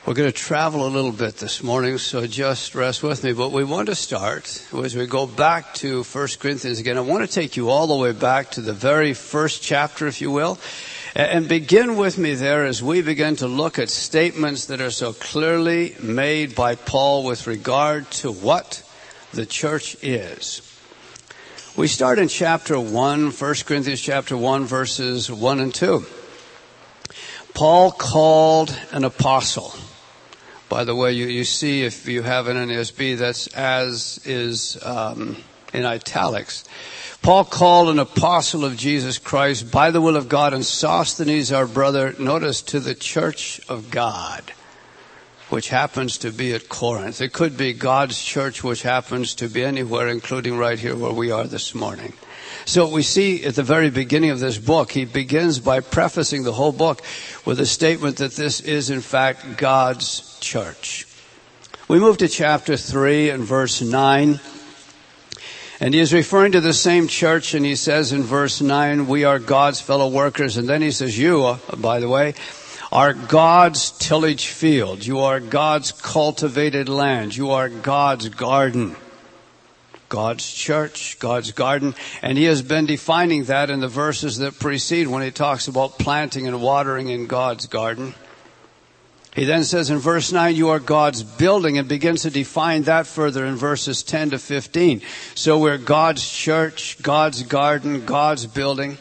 We're going to travel a little bit this morning, so just rest with me. But we want to start, as we go back to 1 Corinthians again, I want to take you all the way back to the very first chapter, if you will, and begin with me there as we begin to look at statements that are so clearly made by Paul with regard to what the church is. We start in chapter 1, 1 Corinthians chapter 1, verses 1 and 2. Paul called an apostle. By the way, you see, if you have an NASB, that's as is in italics. Paul called an apostle of Jesus Christ by the will of God, and Sosthenes, our brother, notice, to the church of God, which happens to be at Corinth. It could be God's church, which happens to be anywhere, including right here where we are this morning. So we see at the very beginning of this book, he begins by prefacing the whole book with a statement that this is, in fact, God's church. We move to chapter 3 and verse 9. And he is referring to the same church, and he says in verse 9, we are God's fellow workers. And then he says, you, by the way, are God's tillage field. You are God's cultivated land. You are God's garden. God's church, God's garden. And he has been defining that in the verses that precede when he talks about planting and watering in God's garden. He then says in verse 9, you are God's building, and begins to define that further in verses 10 to 15. So we're God's church, God's garden, God's building.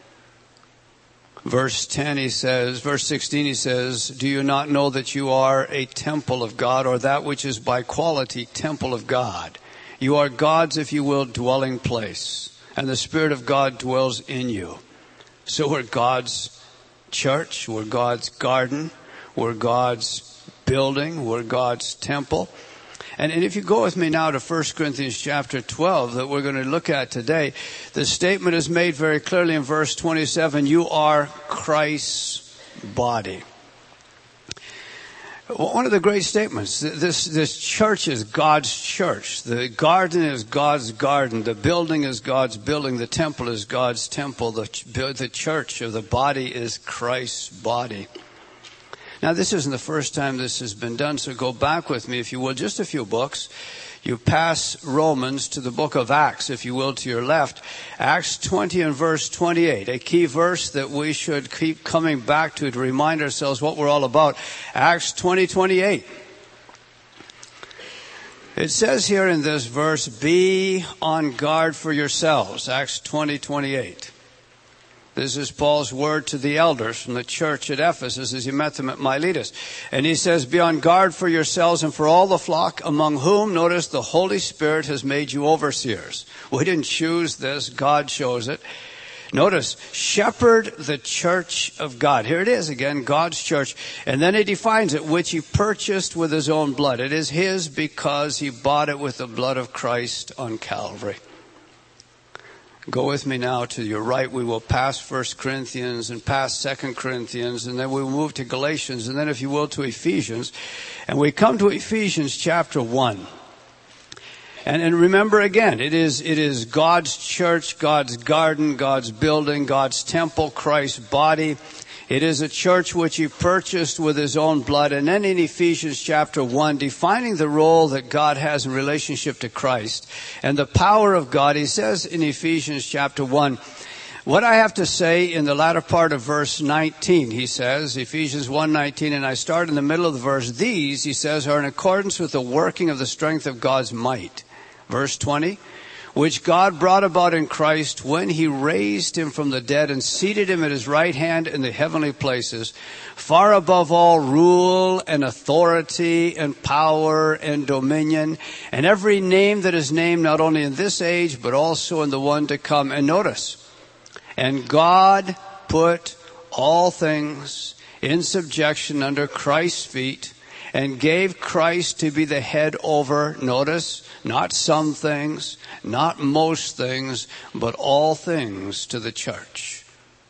Verse 16 he says, do you not know that you are a temple of God, or that which is by quality temple of God? You are God's, if you will, dwelling place, and the Spirit of God dwells in you. So we're God's church, we're God's garden, we're God's building, we're God's temple. And if you go with me now to 1 Corinthians chapter 12 that we're going to look at today, the statement is made very clearly in verse 27, you are Christ's body. One of the great statements, this church is God's church. The garden is God's garden. The building is God's building. The temple is God's temple. The church, or the body, is Christ's body. Now, this isn't the first time this has been done, so go back with me, if you will, just a few books. You pass Romans to the book of Acts, if you will, to your left. Acts 20 and verse 28, a key verse that we should keep coming back to remind ourselves what we're all about. Acts 20:28. It says here in this verse, be on guard for yourselves. Acts 20:28. This is Paul's word to the elders from the church at Ephesus as he met them at Miletus. And he says, be on guard for yourselves and for all the flock, among whom, notice, the Holy Spirit has made you overseers. We didn't choose this. God chose it. Notice, shepherd the church of God. Here it is again, God's church. And then he defines it, which he purchased with his own blood. It is his because he bought it with the blood of Christ on Calvary. Go with me now to your right. We will pass 1 Corinthians and pass 2 Corinthians, and then we will move to Galatians, and then, if you will, to Ephesians. And we come to Ephesians chapter 1. And remember again, it is God's church, God's garden, God's building, God's temple, Christ's body. It is a church which he purchased with his own blood. And then in Ephesians chapter 1, defining the role that God has in relationship to Christ and the power of God, he says in Ephesians chapter 1, what I have to say in the latter part of verse 19, he says, Ephesians 1:19, and I start in the middle of the verse, these, he says, are in accordance with the working of the strength of God's might. Verse 20, which God brought about in Christ when he raised him from the dead and seated him at his right hand in the heavenly places, far above all rule and authority and power and dominion, and every name that is named not only in this age, but also in the one to come. And notice, and God put all things in subjection under Christ's feet, and gave Christ to be the head over, notice, not some things, not most things, but all things to the church.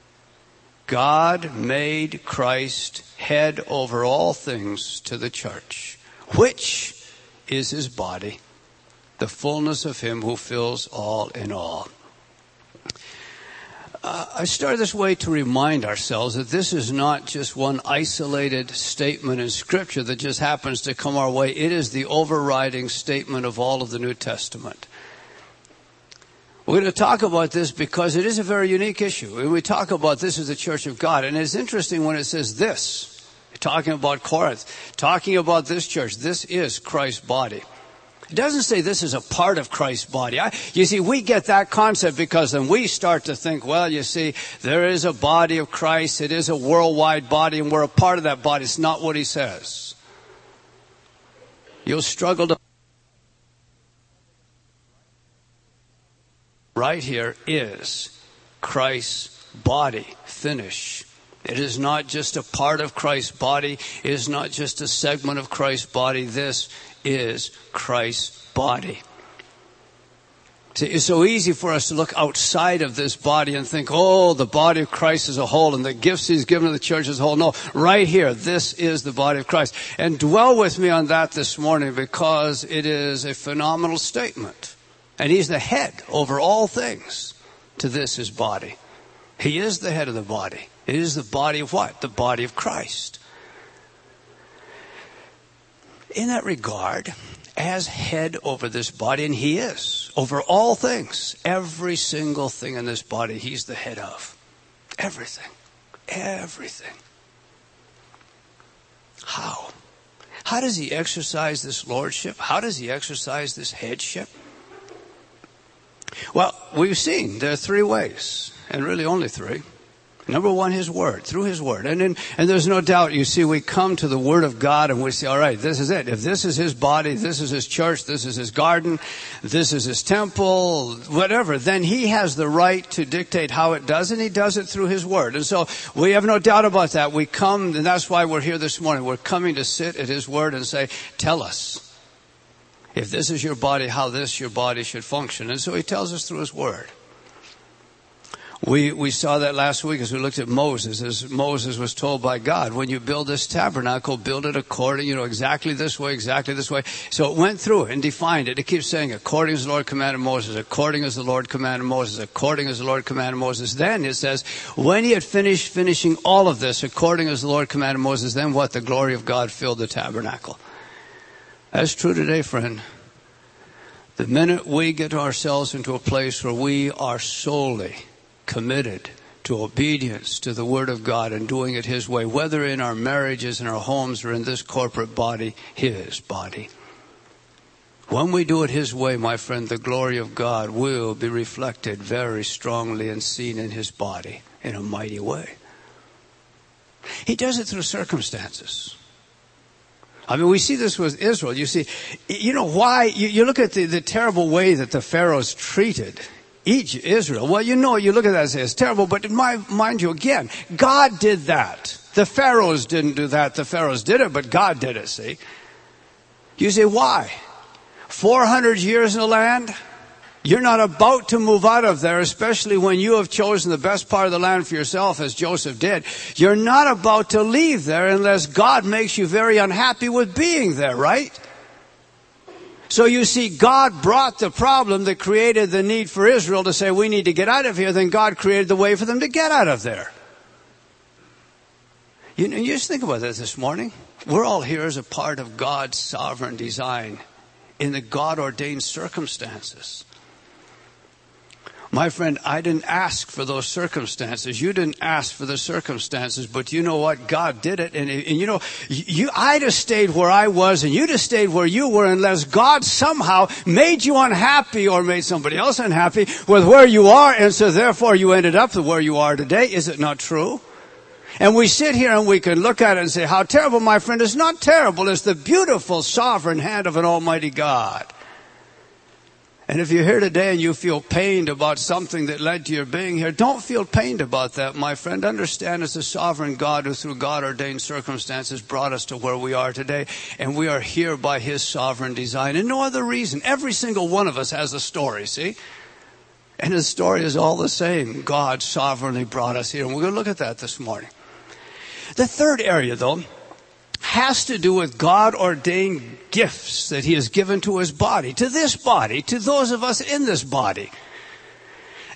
God made Christ head over all things to the church, which is his body, the fullness of him who fills all in all. I started this way to remind ourselves that this is not just one isolated statement in Scripture that just happens to come our way. It is the overriding statement of all of the New Testament. We're going to talk about this because it is a very unique issue. And we talk about this as the Church of God. And it's interesting when it says this, talking about Corinth, talking about this church. This is Christ's body. It doesn't say this is a part of Christ's body. You see, we get that concept because then we start to think, well, you see, there is a body of Christ. It is a worldwide body, and we're a part of that body. It's not what he says. You'll struggle to... Right here is Christ's body. Finish. It is not just a part of Christ's body. It is not just a segment of Christ's body. This is Christ's body. See, it's so easy for us to look outside of this body and think, oh, the body of Christ as a whole and the gifts he's given to the church as a whole. No, right here, this is the body of Christ. And dwell with me on that this morning because it is a phenomenal statement. And he's the head over all things to this, his body. He is the head of the body. It is the body of what? The body of Christ. In that regard, as head over this body, and he is, over all things, every single thing in this body, he's the head of. Everything. Everything. How? How does he exercise this lordship? How does he exercise this headship? Well, we've seen there are three ways, and really only three. Number one, his word, through his word. And there's no doubt, you see, we come to the word of God and we say, all right, this is it. If this is his body, this is his church, this is his garden, this is his temple, whatever, then he has the right to dictate how it does, and he does it through his word. And so we have no doubt about that. We come, and that's why we're here this morning. We're coming to sit at his word and say, tell us, if this is your body, how this, your body, should function. And so he tells us through his word. We saw that last week as we looked at Moses, as Moses was told by God, when you build this tabernacle, build it according, exactly this way, exactly this way. So it went through and defined it. It keeps saying, according as the Lord commanded Moses, according as the Lord commanded Moses, according as the Lord commanded Moses. Then it says, when he had finished finishing all of this, according as the Lord commanded Moses, then what? The glory of God filled the tabernacle. That's true today, friend. The minute we get ourselves into a place where we are solely committed to obedience to the Word of God and doing it His way, whether in our marriages, in our homes, or in this corporate body, His body. When we do it His way, my friend, the glory of God will be reflected very strongly and seen in His body in a mighty way. He does it through circumstances. I mean, we see this with Israel. You see, why? You look at the terrible way that the Pharaohs treated Israel. Well, you look at that and say it's terrible, but mind you, again, God did that. The Pharaohs didn't do that. The Pharaohs did it, but God did it, see? You say, why? 400 years in the land? You're not about to move out of there, especially when you have chosen the best part of the land for yourself, as Joseph did. You're not about to leave there unless God makes you very unhappy with being there, right? So you see, God brought the problem that created the need for Israel to say, we need to get out of here. Then God created the way for them to get out of there. You just think about this morning. We're all here as a part of God's sovereign design in the God-ordained circumstances. My friend, I didn't ask for those circumstances. You didn't ask for the circumstances, but you know what? God did it. And I'd have stayed where I was and you'd have stayed where you were unless God somehow made you unhappy or made somebody else unhappy with where you are. And so therefore you ended up where you are today. Is it not true? And we sit here and we can look at it and say, how terrible, my friend. It's not terrible. It's the beautiful sovereign hand of an almighty God. And if you're here today and you feel pained about something that led to your being here, don't feel pained about that, my friend. Understand it's a sovereign God who through God-ordained circumstances brought us to where we are today. And we are here by His sovereign design. And no other reason. Every single one of us has a story, see? And the story is all the same. God sovereignly brought us here. And we're going to look at that this morning. The third area, though, has to do with God-ordained gifts that He has given to His body, to this body, to those of us in this body.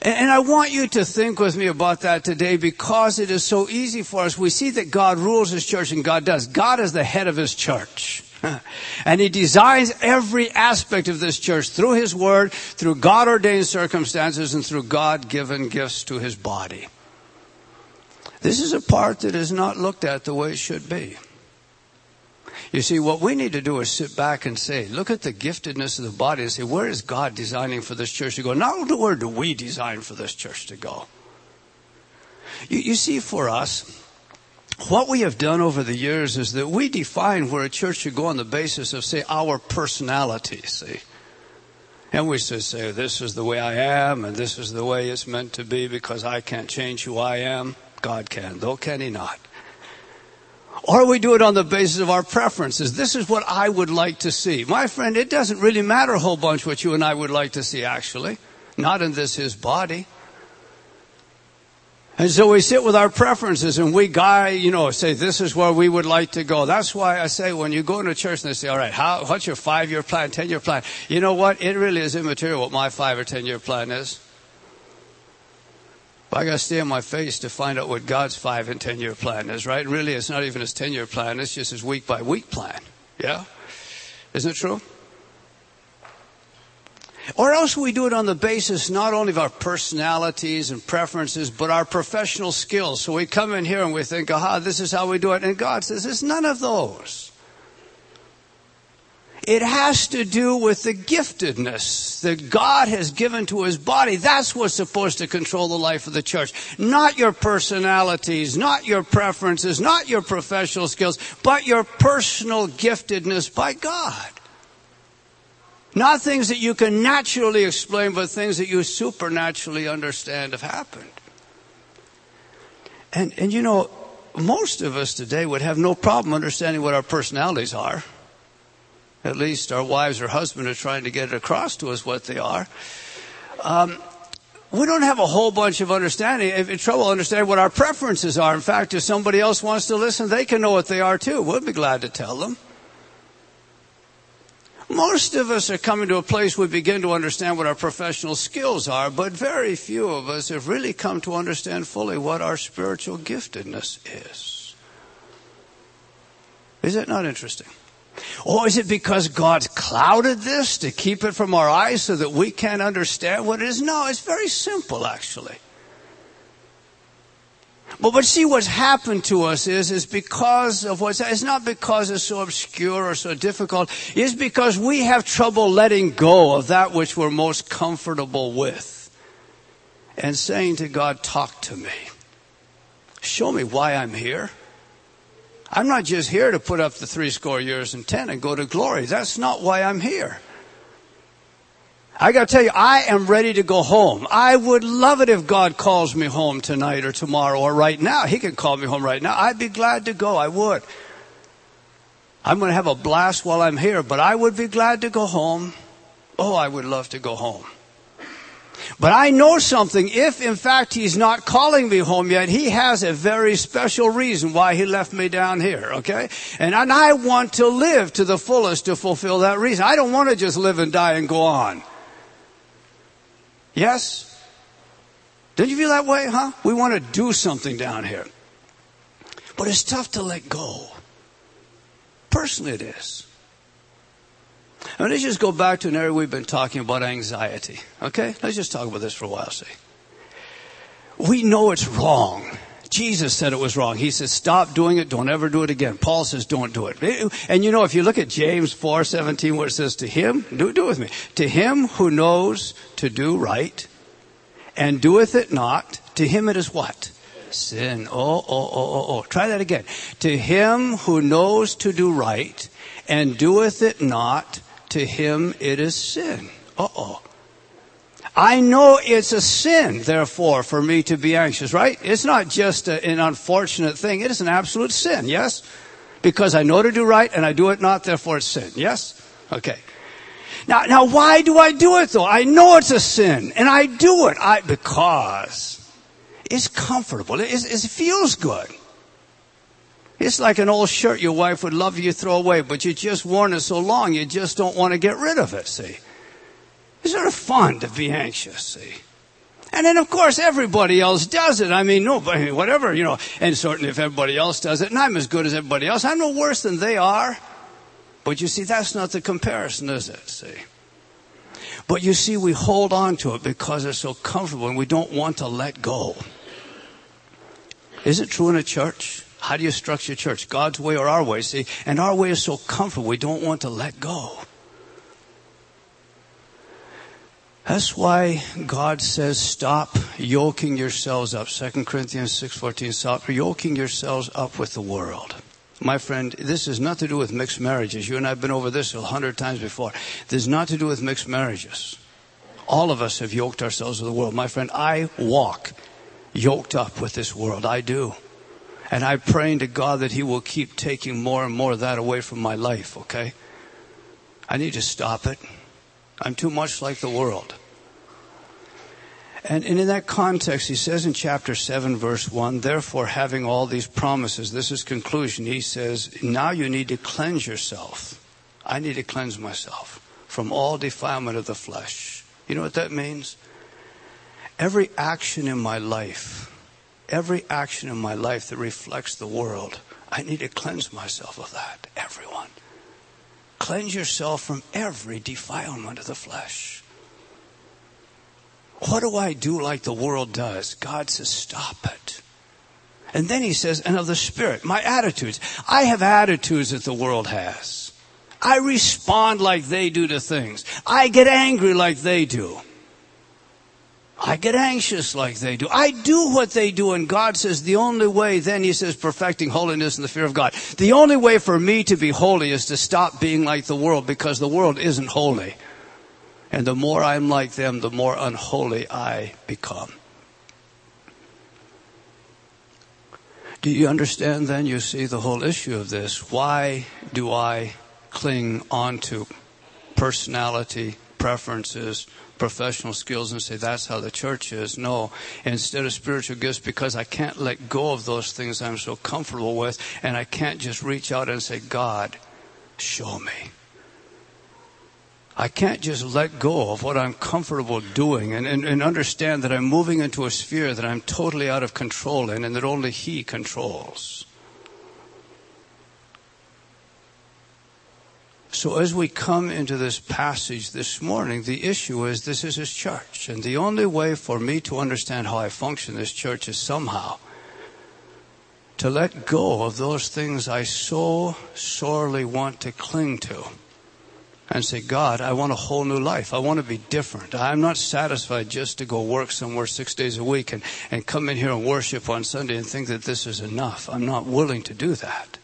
And I want you to think with me about that today because it is so easy for us. We see that God rules His church, and God does. God is the head of His church. And He designs every aspect of this church through His Word, through God-ordained circumstances, and through God-given gifts to His body. This is a part that is not looked at the way it should be. You see, what we need to do is sit back and say, look at the giftedness of the body and say, where is God designing for this church to go? Not where do we design for this church to go? You see, for us, what we have done over the years is that we define where a church should go on the basis of, say, our personality, see. And we say, this is the way I am, and this is the way it's meant to be because I can't change who I am. God can, though can He not. Or we do it on the basis of our preferences. This is what I would like to see. My friend, it doesn't really matter a whole bunch what you and I would like to see, actually. Not in this His body. And so we sit with our preferences and we say, this is where we would like to go. That's why I say when you go into church and they say, all right, what's your 5-year plan, 10-year plan? You know what? It really is immaterial what my 5 or 10-year plan is. But I got to stay on my face to find out what God's 5 and 10-year plan is, right? Really, it's not even His 10-year plan. It's just His week-by-week plan. Yeah? Isn't it true? Or else we do it on the basis not only of our personalities and preferences, but our professional skills. So we come in here and we think, this is how we do it. And God says, it's none of those. It has to do with the giftedness that God has given to His body. That's what's supposed to control the life of the church. Not your personalities, not your preferences, not your professional skills, but your personal giftedness by God. Not things that you can naturally explain, but things that you supernaturally understand have happened. And you know, most of us today would have no problem understanding what our personalities are. At least our wives or husbands are trying to get it across to us what they are. We don't have a whole bunch of trouble understanding what our preferences are. In fact, if somebody else wants to listen, they can know what they are too. We'll be glad to tell them. Most of us are coming to a place we begin to understand what our professional skills are, but very few of us have really come to understand fully what our spiritual giftedness is. Is that not interesting? Or is it because God's clouded this to keep it from our eyes so that we can't understand what it is? No, it's very simple, actually. But see, what's happened to us is because of it's not because it's so obscure or so difficult. It's because we have trouble letting go of that which we're most comfortable with. And saying to God, talk to me. Show me why I'm here. I'm not just here to put up the 70 years and 10 and go to glory. That's not why I'm here. I got to tell you, I am ready to go home. I would love it if God calls me home tonight or tomorrow or right now. He can call me home right now. I'd be glad to go. I would. I'm going to have a blast while I'm here, but I would be glad to go home. Oh, I would love to go home. But I know something. If, in fact, He's not calling me home yet, He has a very special reason why He left me down here, okay? And I want to live to the fullest to fulfill that reason. I don't want to just live and die and go on. Yes? Don't you feel that way, huh? We want to do something down here. But it's tough to let go. Personally, it is. And let's just go back to an area we've been talking about, anxiety. Okay? Let's just talk about this for a while, see. We know it's wrong. Jesus said it was wrong. He said, stop doing it. Don't ever do it again. Paul says, don't do it. And you know, if you look at James 4:17, where it says, to him, do it with me. To him who knows to do right and doeth it not, to him it is what? Sin. Try that again. To him who knows to do right and doeth it not, to him it is sin. I know it's a sin, therefore, for me to be anxious, right? It's not just an unfortunate thing. It is an absolute sin, yes? Because I know to do right and I do it not, therefore it's sin, yes? Okay. Now, why do I do it, though? I know it's a sin, and I do it because it's comfortable. It feels good. It's like an old shirt your wife would love you to throw away, but you just worn it so long, you just don't want to get rid of it, see? It's sort of fun to be anxious, see? And then, of course, everybody else does it. I mean, nobody, whatever, and certainly if everybody else does it, and I'm as good as everybody else, I'm no worse than they are. But you see, that's not the comparison, is it? See? But you see, we hold on to it because it's so comfortable and we don't want to let go. Is it true in a church? How do you structure a church? God's way or our way? See, and our way is so comfortable, we don't want to let go. That's why God says, stop yoking yourselves up. 2 Corinthians 6:14, stop yoking yourselves up with the world. My friend, this has nothing to do with mixed marriages. You and I have been over this 100 times before. This has not to do with mixed marriages. All of us have yoked ourselves with the world. My friend, I walk yoked up with this world. I do. And I'm praying to God that He will keep taking more and more of that away from my life, okay? I need to stop it. I'm too much like the world. And in that context, he says in chapter 7, verse 1, therefore, having all these promises, this is conclusion. He says, now you need to cleanse yourself. I need to cleanse myself from all defilement of the flesh. You know what that means? Every action in my life that reflects the world, I need to cleanse myself of that. Everyone. Cleanse yourself from every defilement of the flesh. What do I do like the world does? God says, stop it. And then he says, and of the Spirit, my attitudes. I have attitudes that the world has. I respond like they do to things. I get angry like they do. I get anxious like they do. I do what they do. And God says the only way, then he says, perfecting holiness in the fear of God. The only way for me to be holy is to stop being like the world, because the world isn't holy. And the more I'm like them, the more unholy I become. Do you understand then? You see the whole issue of this. Why do I cling on to personality, preferences, professional skills and say that's how the church is? No. Instead of spiritual gifts, because I can't let go of those things I'm so comfortable with, and I can't just reach out and say, God, show me. I can't just let go of what I'm comfortable doing and understand that I'm moving into a sphere that I'm totally out of control in and that only He controls. So as we come into this passage this morning, the issue is this is His church. And the only way for me to understand how I function in this church is somehow to let go of those things I so sorely want to cling to. And say, God, I want a whole new life. I want to be different. I'm not satisfied just to go work somewhere 6 days a week and come in here and worship on Sunday and think that this is enough. I'm not willing to do that.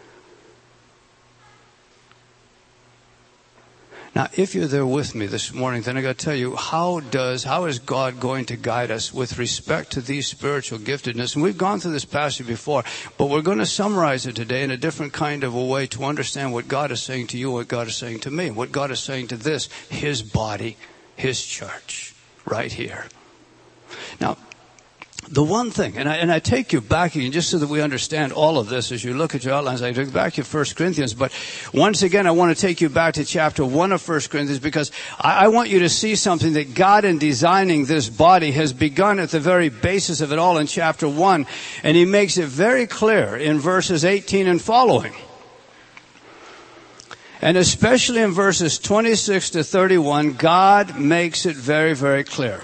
Now, if you're there with me this morning, then I got to tell you, how is God going to guide us with respect to these spiritual giftedness? And we've gone through this passage before, but we're going to summarize it today in a different kind of a way to understand what God is saying to you, what God is saying to me, what God is saying to this, His body, His church, right here. Now, the one thing, and I take you back again just so that we understand all of this as you look at your outlines. I took back to 1 Corinthians, but once again I want to take you back to chapter 1 of 1 Corinthians, because I want you to see something that God in designing this body has begun at the very basis of it all in chapter 1, and He makes it very clear in verses 18 and following. And especially in verses 26 to 31, God makes it very, very clear.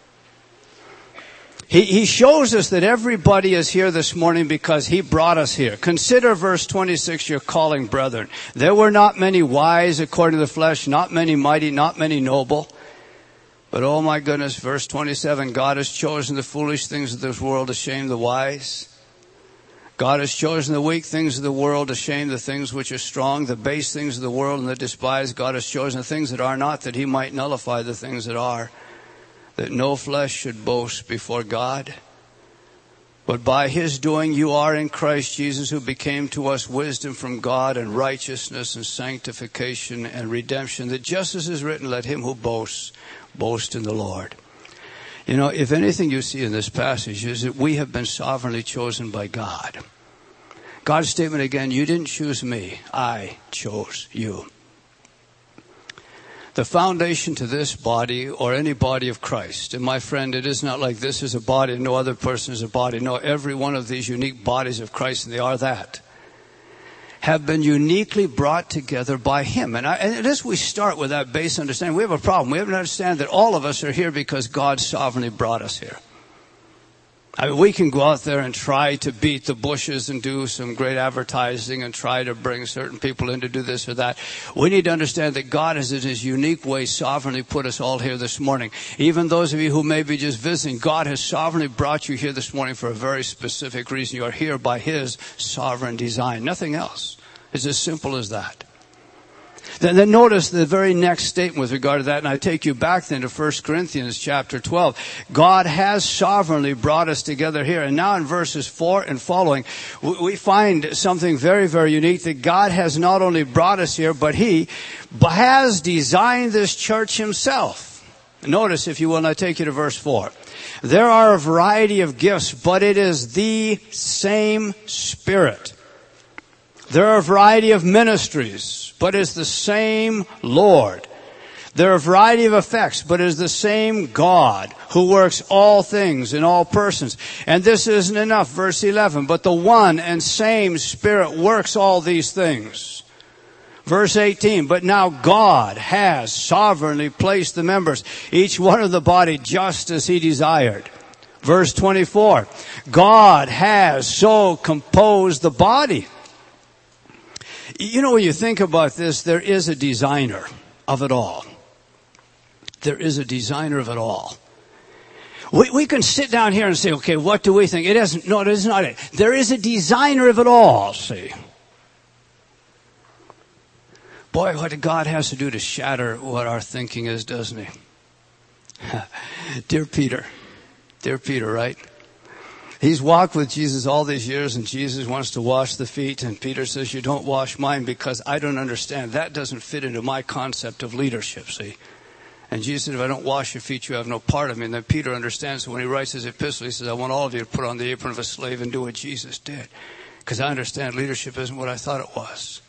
He shows us that everybody is here this morning because He brought us here. Consider verse 26, your calling, brethren. There were not many wise according to the flesh, not many mighty, not many noble. But oh my goodness, verse 27, God has chosen the foolish things of this world to shame the wise. God has chosen the weak things of the world to shame the things which are strong, the base things of the world and the despised. God has chosen the things that are not, that He might nullify the things that are. That no flesh should boast before God. But by His doing you are in Christ Jesus, who became to us wisdom from God and righteousness and sanctification and redemption, that just as is written, let him who boasts, boast in the Lord. You know, if anything you see in this passage is that we have been sovereignly chosen by God. God's statement again, you didn't choose me, I chose you. the foundation to this body or any body of Christ. And my friend, it is not like this is a body and no other person is a body. No, every one of these unique bodies of Christ, and they are that, have been uniquely brought together by Him. And as we start with that base understanding, we have a problem. We have to understand that all of us are here because God sovereignly brought us here. I mean, we can go out there and try to beat the bushes and do some great advertising and try to bring certain people in to do this or that. We need to understand that God has, in His unique way, sovereignly put us all here this morning. Even those of you who may be just visiting, God has sovereignly brought you here this morning for a very specific reason. You are here by His sovereign design. Nothing else. It's as simple as that. Then notice the very next statement with regard to that, and I take you back then to 1 Corinthians chapter 12. God has sovereignly brought us together here. And now in verses 4 and following, we find something very, very unique, that God has not only brought us here, but He has designed this church Himself. Notice, if you will, and I take you to verse 4. There are a variety of gifts, but it is the same Spirit. There are a variety of ministries, but it's the same Lord. There are a variety of effects, but it is the same God who works all things in all persons. And this isn't enough, verse 11, but the one and same Spirit works all these things. Verse 18, but now God has sovereignly placed the members, each one of the body, just as He desired. Verse 24, God has so composed the body. You know, when you think about this, there is a designer of it all. There is a designer of it all. We can sit down here and say, okay, what do we think? It isn't. No, it is not it. There is a designer of it all, see. Boy, what God has to do to shatter what our thinking is, doesn't He? Dear Peter, right? He's walked with Jesus all these years, and Jesus wants to wash the feet. And Peter says, you don't wash mine because I don't understand. That doesn't fit into my concept of leadership, see. And Jesus said, if I don't wash your feet, you have no part of me. And then Peter understands. So when he writes his epistle, he says, I want all of you to put on the apron of a slave and do what Jesus did. Because I understand leadership isn't what I thought it was.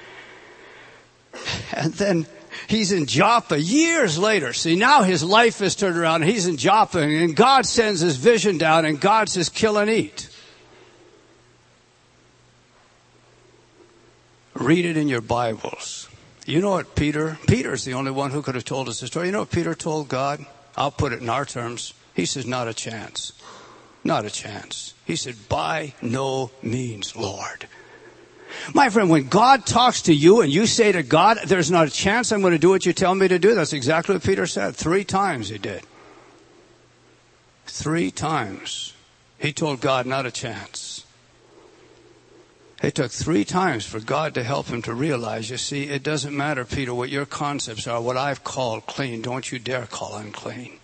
And then he's in Joppa years later. See, now his life is turned around. He's in Joppa, and God sends His vision down, and God says, kill and eat. Read it in your Bibles. You know what Peter's the only one who could have told us the story. You know what Peter told God? I'll put it in our terms. He says, not a chance. Not a chance. He said, by no means, Lord. My friend, when God talks to you and you say to God, there's not a chance I'm going to do what you tell me to do, that's exactly what Peter said. 3 times he did. 3 times. He told God, not a chance. It took 3 times for God to help him to realize, you see, it doesn't matter, Peter, what your concepts are. What I've called clean, don't you dare call unclean.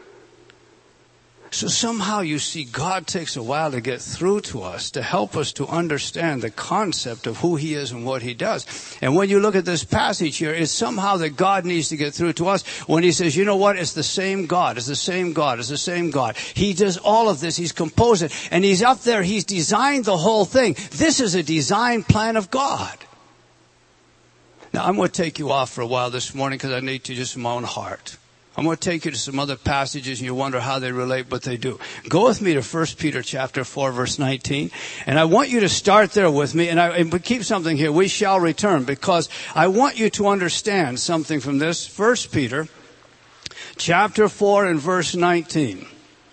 So somehow, you see, God takes a while to get through to us, to help us to understand the concept of who He is and what He does. And when you look at this passage here, it's somehow that God needs to get through to us when He says, you know what, it's the same God, it's the same God, it's the same God. He does all of this, He's composed it, and He's up there, He's designed the whole thing. This is a design plan of God. Now, I'm going to take you off for a while this morning because I need to just in my own heart. I'm going to take you to some other passages and you wonder how they relate, but they do. Go with me to 1 Peter chapter 4, verse 19. And I want you to start there with me. And we keep something here. We shall return, because I want you to understand something from this. 1 Peter chapter 4 and verse 19.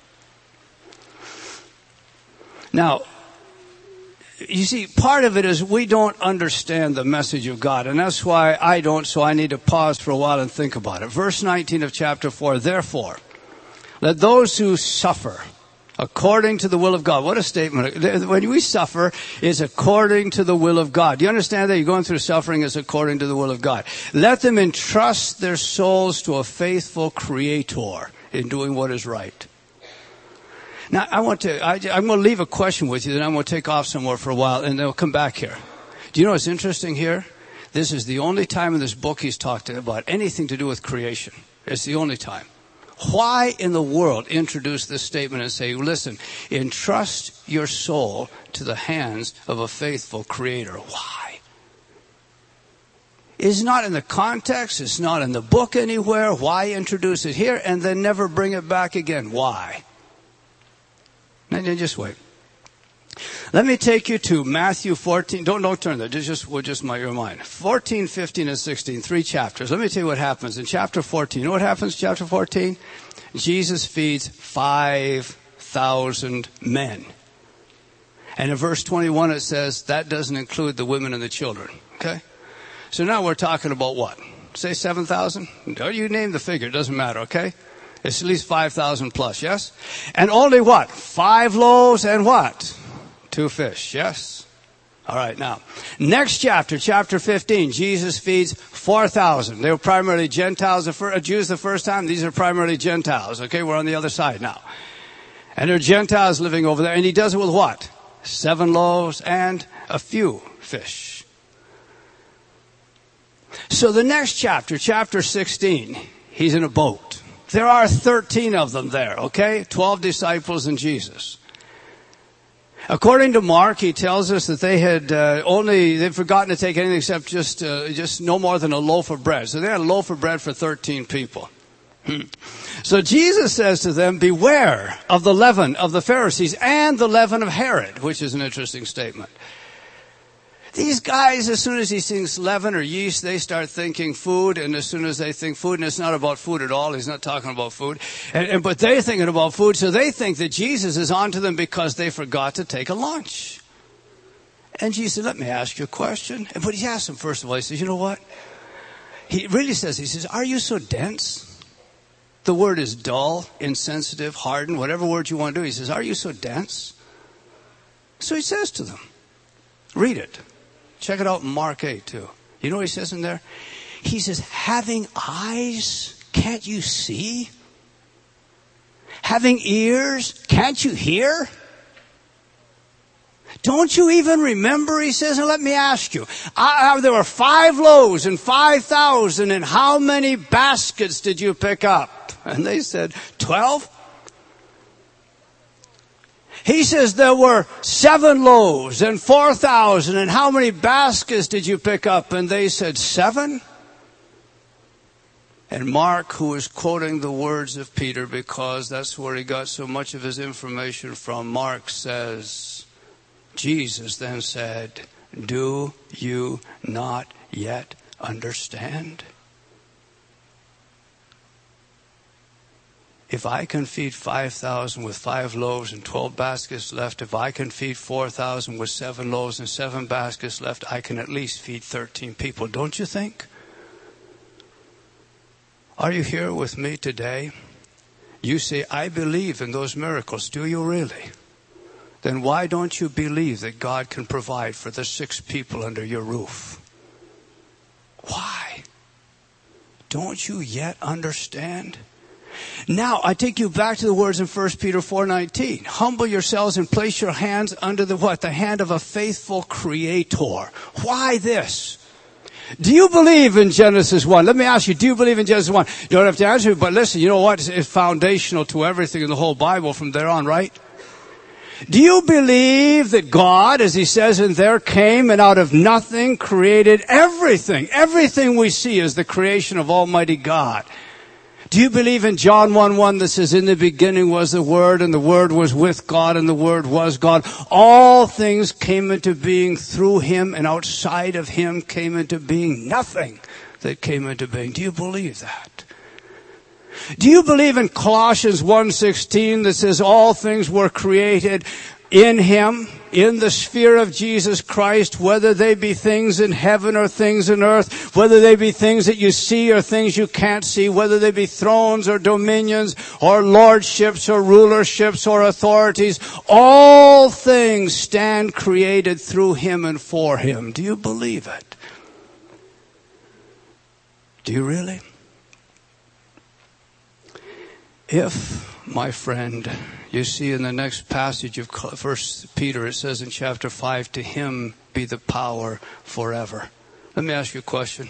Now, you see, part of it is we don't understand the message of God, and that's why I don't, so I need to pause for a while and think about it. Verse 19 of chapter 4, therefore, let those who suffer according to the will of God. What a statement. When we suffer, it's according to the will of God. Do you understand that? You're going through suffering is according to the will of God. Let them entrust their souls to a faithful Creator in doing what is right. Now, I'm going to leave a question with you, then I'm going to take off somewhere for a while, and then we'll come back here. Do you know what's interesting here? This is the only time in this book he's talked about anything to do with creation. It's the only time. Why in the world introduce this statement and say, listen, entrust your soul to the hands of a faithful Creator? Why? is not in the context. It's not in the book anywhere. Why introduce it here and then never bring it back again? Why? Now, just wait. Let me take you to Matthew 14. Don't turn there. Just your mind. 14, 15, and 16. 3 chapters. Let me tell you what happens in chapter 14. You know what happens in chapter 14? Jesus feeds 5,000 men. And in verse 21 it says that doesn't include the women and the children. Okay? So now we're talking about what? Say 7,000? You name the figure. It doesn't matter. Okay? It's at least 5,000 plus. Yes? And only what? 5 loaves and what? 2 fish, yes? All right, now, next chapter, chapter 15, Jesus feeds 4,000. They were primarily Gentiles, Jews the first time. These are primarily Gentiles, okay? We're on the other side now. And there are Gentiles living over there. And he does it with what? 7 loaves and a few fish. So the next chapter, chapter 16, he's in a boat. There are 13 of them there, okay? 12 disciples and Jesus. According to Mark, he tells us that they'd forgotten to take anything except just no more than a loaf of bread. So they had a loaf of bread for 13 people. So Jesus says to them, beware of the leaven of the Pharisees and the leaven of Herod, which is an interesting statement. These guys, as soon as he thinks leaven or yeast, they start thinking food. And as soon as they think food, and it's not about food at all. He's not talking about food. But they're thinking about food. So they think that Jesus is on to them because they forgot to take a lunch. And Jesus said, let me ask you a question. But he asked them, first of all, he says, you know what? He really says, are you so dense? The word is dull, insensitive, hardened, whatever word you want to do. He says, are you so dense? So he says to them, read it. Check it out in Mark 8 too. You know what he says in there? He says, having eyes, can't you see? Having ears, can't you hear? Don't you even remember? He says, and let me ask you, there were 5 loaves and 5,000, and how many baskets did you pick up? And they said, 12. He says there were 7 loaves and 4,000, and how many baskets did you pick up? And they said 7. And Mark, who is quoting the words of Peter because that's where he got so much of his information from, Mark says, Jesus then said, do you not yet understand? If I can feed 5,000 with 5 loaves and 12 baskets left, if I can feed 4,000 with 7 loaves and 7 baskets left, I can at least feed 13 people, don't you think? Are you here with me today? You say, I believe in those miracles. Do you really? Then why don't you believe that God can provide for the 6 people under your roof? Why? Don't you yet understand? Now, I take you back to the words in 1 Peter 4:19. Humble yourselves and place your hands under the what? The hand of a faithful Creator. Why this? Do you believe in Genesis 1? Let me ask you, do you believe in Genesis 1? You don't have to answer it, but listen, you know what? It's foundational to everything in the whole Bible from there on, right? Do you believe that God, as he says in there, came and out of nothing created everything? Everything we see is the creation of Almighty God. Do you believe in John 1:1 that says, in the beginning was the Word, and the Word was with God, and the Word was God? All things came into being through him, and outside of him came into being nothing that came into being. Do you believe that? Do you believe in Colossians 1:16 that says all things were created in him, in the sphere of Jesus Christ, whether they be things in heaven or things in earth, whether they be things that you see or things you can't see, whether they be thrones or dominions or lordships or rulerships or authorities, all things stand created through him and for him. Do you believe it? Do you really? If, my friend, you see in the next passage of 1 Peter, it says in chapter 5, to him be the power forever. Let me ask you a question.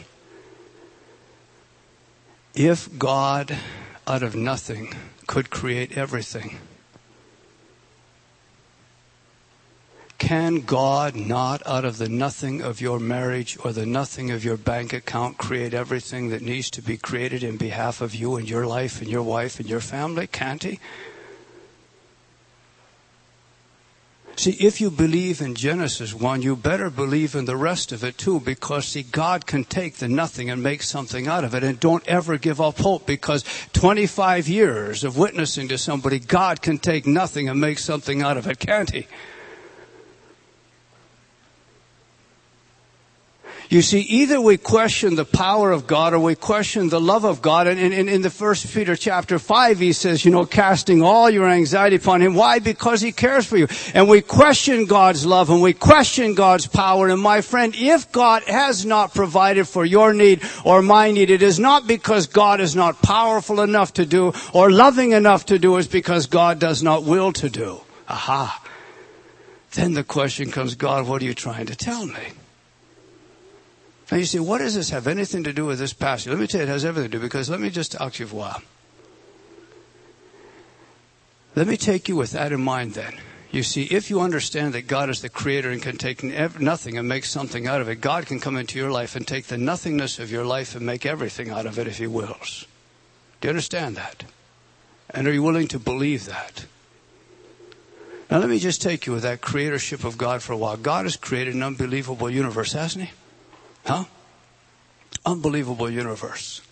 If God, out of nothing, could create everything, Can God not, out of the nothing of your marriage or the nothing of your bank account, create everything that needs to be created in behalf of you and your life and your wife and your family? Can't He? See, if you believe in Genesis 1, you better believe in the rest of it too, because, see, God can take the nothing and make something out of it. And don't ever give up hope, because 25 years of witnessing to somebody, God can take nothing and make something out of it, can't He? You see, either we question the power of God or we question the love of God. And in the 1 Peter chapter 5, he says, casting all your anxiety upon Him. Why? Because He cares for you. And we question God's love and we question God's power. And my friend, if God has not provided for your need or my need, it is not because God is not powerful enough to do or loving enough to do. It's because God does not will to do. Aha. Then the question comes, God, what are you trying to tell me? Now you say, what does this have anything to do with this passage? Let me tell you, it has everything to do, because let me just talk to you for a while. Let me take you with that in mind then. You see, if you understand that God is the creator and can take nothing and make something out of it, God can come into your life and take the nothingness of your life and make everything out of it if He wills. Do you understand that? And are you willing to believe that? Now let me just take you with that creatorship of God for a while. God has created an unbelievable universe, hasn't He? Huh? Unbelievable universe.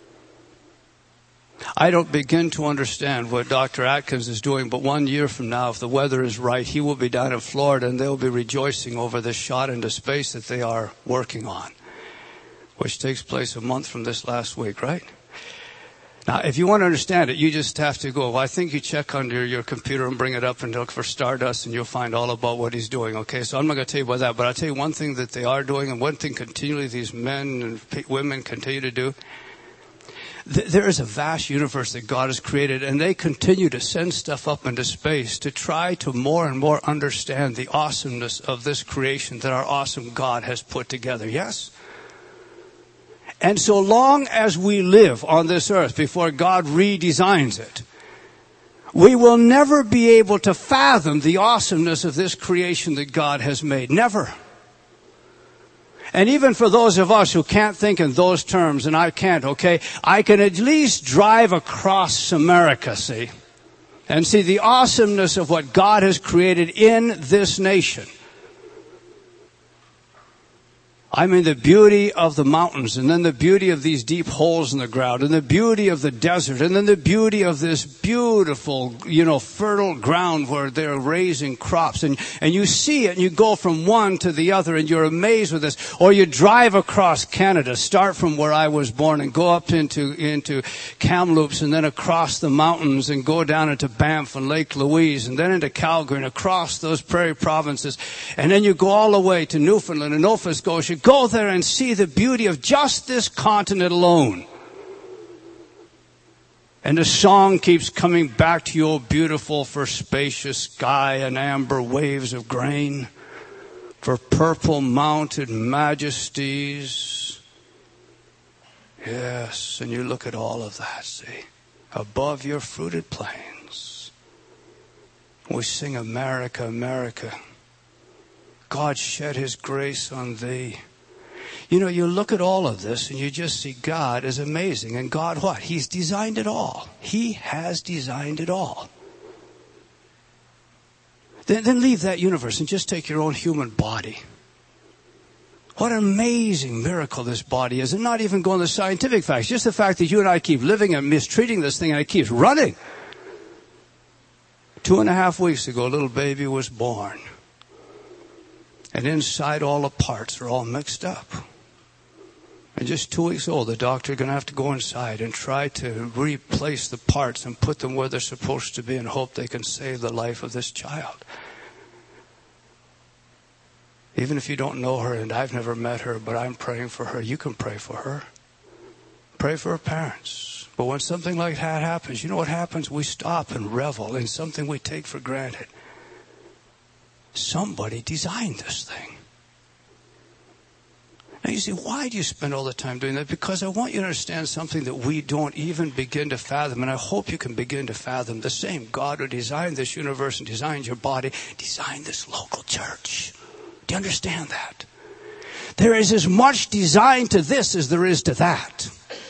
I don't begin to understand what Dr. Atkins is doing, but 1 year from now, if the weather is right, he will be down in Florida and they'll be rejoicing over this shot into space that they are working on, which takes place a month from this last week, right? Now, if you want to understand it, you just have to go, I think you check under your computer and bring it up and look for Stardust and you'll find all about what he's doing, okay? So I'm not going to tell you about that, but I'll tell you one thing that they are doing and one thing continually these men and women continue to do. There is a vast universe that God has created, and they continue to send stuff up into space to try to more and more understand the awesomeness of this creation that our awesome God has put together, yes? And so long as we live on this earth before God redesigns it, we will never be able to fathom the awesomeness of this creation that God has made. Never. And even for those of us who can't think in those terms, and I can't, okay, I can at least drive across America, see, and see the awesomeness of what God has created in this nation. I mean, the beauty of the mountains, and then the beauty of these deep holes in the ground, and the beauty of the desert, and then the beauty of this beautiful, fertile ground where they're raising crops. And you see it, and you go from one to the other, and you're amazed with this. Or you drive across Canada, start from where I was born, and go up into Kamloops, and then across the mountains, and go down into Banff and Lake Louise, and then into Calgary, and across those prairie provinces. And then you go all the way to Newfoundland and Nova Scotia. Go there and see the beauty of just this continent alone. And the song keeps coming back to you, oh beautiful, for spacious sky and amber waves of grain, for purple mounted majesties. Yes, and you look at all of that, see, above your fruited plains. We sing America, America. God shed His grace on thee. You look at all of this and you just see God is amazing. And God what? He's designed it all. He has designed it all. Then leave that universe and just take your own human body. What an amazing miracle this body is. And not even going to the scientific facts. Just the fact that you and I keep living and mistreating this thing and it keeps running. 2.5 weeks ago, a little baby was born. And inside all the parts are all mixed up. And just 2 weeks old, the doctor is going to have to go inside and try to replace the parts and put them where they're supposed to be and hope they can save the life of this child. Even if you don't know her, and I've never met her, but I'm praying for her, you can pray for her. Pray for her parents. But when something like that happens, you know what happens? We stop and revel in something we take for granted. Somebody designed this thing. Now you say, why do you spend all the time doing that? Because I want you to understand something that we don't even begin to fathom, and I hope you can begin to fathom. The same God who designed this universe and designed your body, designed this local church. Do you understand that? There is as much design to this as there is to that.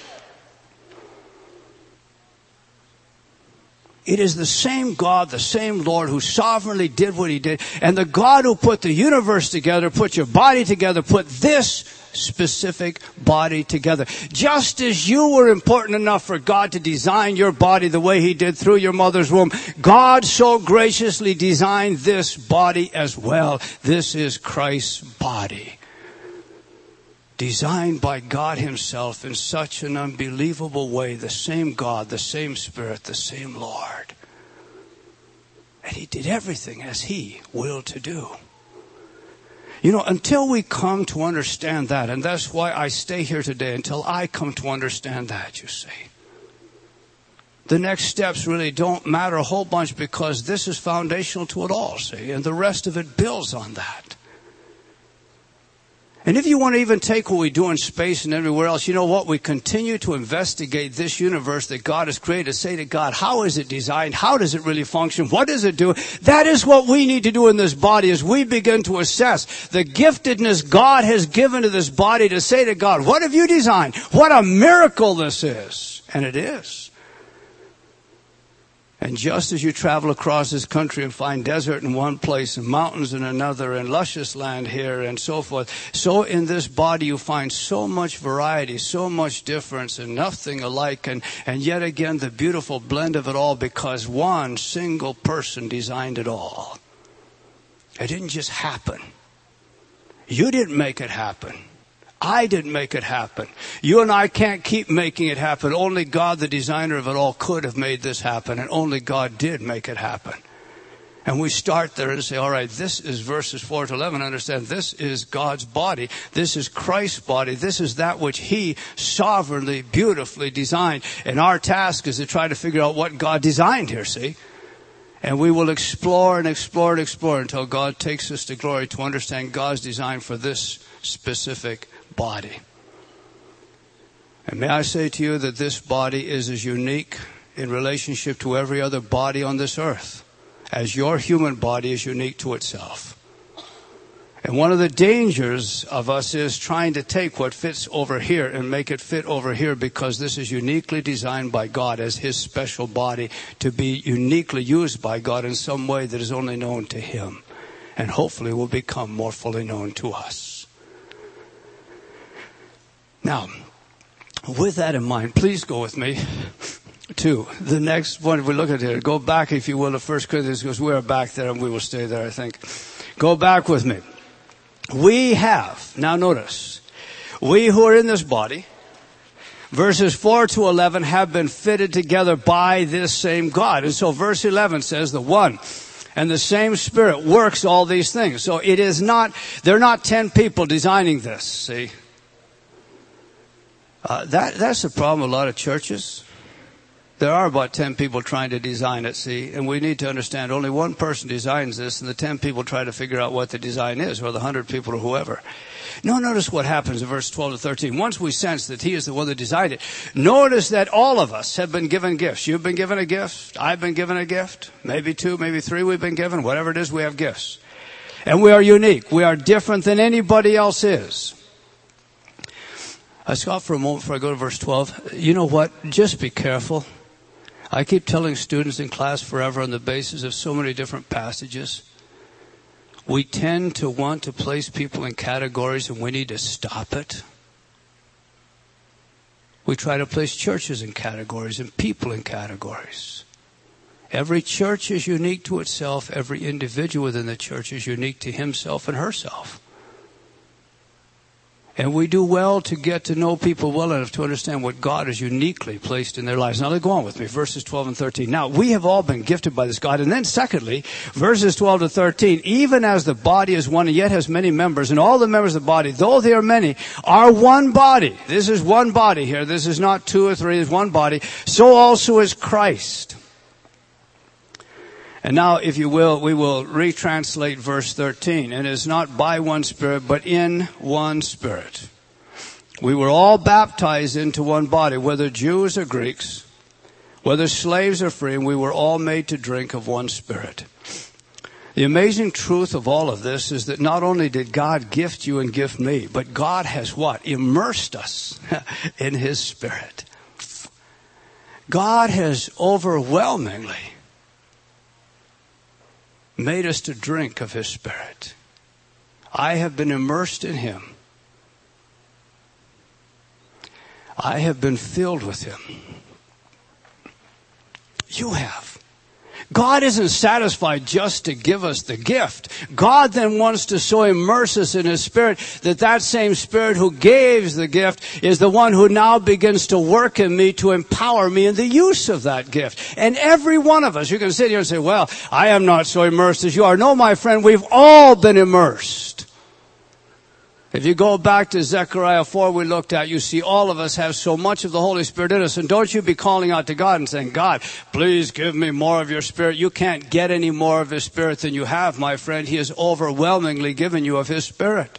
It is the same God, the same Lord who sovereignly did what he did. And the God who put the universe together, put your body together, put this specific body together. Just as you were important enough for God to design your body the way he did through your mother's womb, God so graciously designed this body as well. This is Christ's body. Designed by God himself in such an unbelievable way. The same God, the same Spirit, the same Lord. And he did everything as he willed to do. You know, until we come to understand that, and that's why I stay here today, until I come to understand that, you see. The next steps really don't matter a whole bunch because this is foundational to it all, see, and the rest of it builds on that. And if you want to even take what we do in space and everywhere else, you know what? We continue to investigate this universe that God has created. Say to God, how is it designed? How does it really function? What does it do? That is what we need to do in this body as we begin to assess the giftedness God has given to this body to say to God, what have you designed? What a miracle this is. And it is. And just as you travel across this country and find desert in one place and mountains in another and luscious land here and so forth, so in this body you find so much variety, so much difference and nothing alike. And yet again the beautiful blend of it all because one single person designed it all. It didn't just happen. You didn't make it happen. I didn't make it happen. You and I can't keep making it happen. Only God, the designer of it all, could have made this happen. And only God did make it happen. And we start there and say, all right, this is verses 4 to 11. Understand, this is God's body. This is Christ's body. This is that which he sovereignly, beautifully designed. And our task is to try to figure out what God designed here, see? And we will explore and explore and explore until God takes us to glory to understand God's design for this specific body. And may I say to you that this body is as unique in relationship to every other body on this earth as your human body is unique to itself. And one of the dangers of us is trying to take what fits over here and make it fit over here because this is uniquely designed by God as his special body to be uniquely used by God in some way that is only known to him and hopefully will become more fully known to us. Now, with that in mind, please go with me to the next one we look at here. Go back, if you will, to 1 Corinthians, because we are back there and we will stay there, I think. Go back with me. We have, now notice, we who are in this body, verses 4 to 11, have been fitted together by this same God. And so verse 11 says, the one and the same Spirit works all these things. So it is not, they're not 10 people designing this, see. That's the problem with a lot of churches. There are about 10 people trying to design it, see, and we need to understand only one person designs this and the 10 people try to figure out what the design is, or the 100 people or whoever. Now notice what happens in verse 12 to 13. Once we sense that he is the one that designed it, notice that all of us have been given gifts. You've been given a gift. I've been given a gift. Maybe 2, maybe 3 we've been given. Whatever it is, we have gifts. And we are unique. We are different than anybody else is. I stop for a moment before I go to verse 12. You know what? Just be careful. I keep telling students in class forever on the basis of so many different passages. We tend to want to place people in categories and we need to stop it. We try to place churches in categories and people in categories. Every church is unique to itself. Every individual within the church is unique to himself and herself. And we do well to get to know people well enough to understand what God has uniquely placed in their lives. Now, go on with me, verses 12 and 13. Now, we have all been gifted by this God. And then secondly, verses 12 to 13, even as the body is one and yet has many members, and all the members of the body, though they are many, are one body. This is one body here. This is not 2 or 3, it's one body. So also is Christ. And now, if you will, we will retranslate verse 13. And it is not by one Spirit, but in one Spirit. We were all baptized into one body, whether Jews or Greeks, whether slaves or free, and we were all made to drink of one Spirit. The amazing truth of all of this is that not only did God gift you and gift me, but God has what? Immersed us in His Spirit. God has overwhelmingly made us to drink of His Spirit. I have been immersed in Him. I have been filled with Him. You have. God isn't satisfied just to give us the gift. God then wants to so immerse us in His Spirit that that same Spirit who gave the gift is the one who now begins to work in me to empower me in the use of that gift. And every one of us, you can sit here and say, well, I am not so immersed as you are. No, my friend, we've all been immersed. If you go back to Zechariah 4 we looked at, you see all of us have so much of the Holy Spirit in us. And don't you be calling out to God and saying, God, please give me more of your Spirit. You can't get any more of His Spirit than you have, my friend. He has overwhelmingly given you of His Spirit.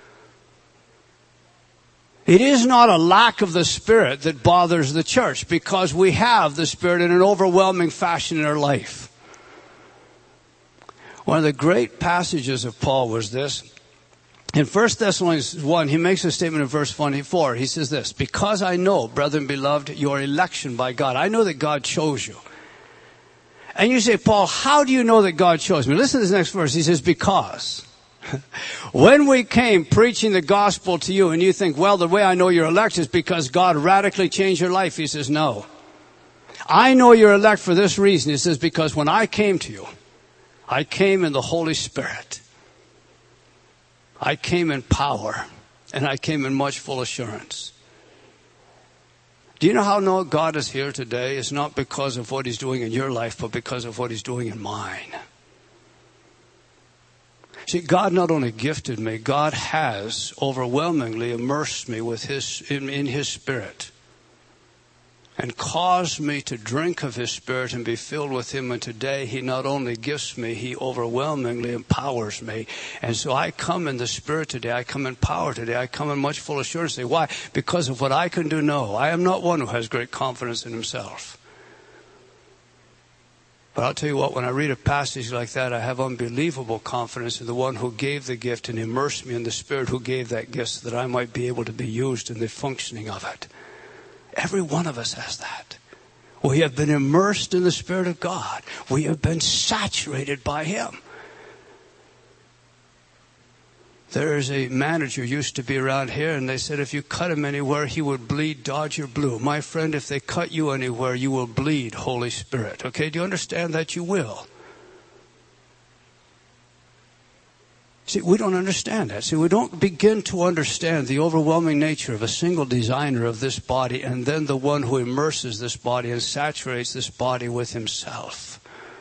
It is not a lack of the Spirit that bothers the church, because we have the Spirit in an overwhelming fashion in our life. One of the great passages of Paul was this. In 1 Thessalonians 1, he makes a statement in verse 24. He says this, because I know, brethren beloved, your election by God. I know that God chose you. And you say, Paul, how do you know that God chose me? Listen to this next verse. He says, because when we came preaching the gospel to you, and you think, well, the way I know you're elect is because God radically changed your life. He says, no. I know you're elect for this reason. He says, because when I came to you, I came in the Holy Spirit. I came in power, and I came in much full assurance. Do you know how God is here today? It's not because of what He's doing in your life, but because of what He's doing in mine. See, God not only gifted me, God has overwhelmingly immersed me with in His Spirit, and caused me to drink of His Spirit and be filled with Him. And today He not only gifts me, He overwhelmingly empowers me. And so I come in the Spirit today. I come in power today. I come in much full assurance. Why? Because of what I can do. No, I am not one who has great confidence in himself. But I'll tell you what, when I read a passage like that, I have unbelievable confidence in the one who gave the gift and immersed me in the Spirit who gave that gift so that I might be able to be used in the functioning of it. Every one of us has that. We have been immersed in the Spirit of God. We have been saturated by Him. There's a manager used to be around here, and they said if you cut him anywhere, he would bleed Dodger blue. My friend, if they cut you anywhere, you will bleed Holy Spirit. Okay, do you understand that? You will. See, we don't understand that. See, we don't begin to understand the overwhelming nature of a single designer of this body and then the one who immerses this body and saturates this body with Himself.